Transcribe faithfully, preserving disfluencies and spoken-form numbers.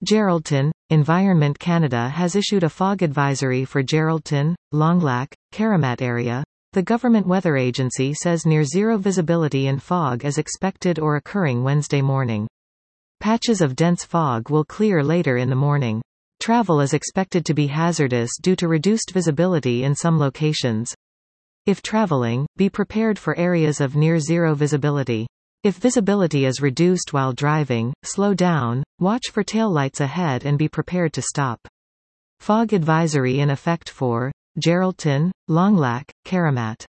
Geraldton. Environment Canada has issued a fog advisory for Geraldton, Longlac, Karamat area. The government weather agency says near zero visibility and fog is expected or occurring Wednesday morning. Patches of dense fog will clear later in the morning. Travel is expected to be hazardous due to reduced visibility in some locations. If traveling, be prepared for areas of near zero visibility. If visibility is reduced while driving, slow down, watch for taillights ahead and be prepared to stop. Fog advisory in effect for Geraldton, Longlac, Karamat.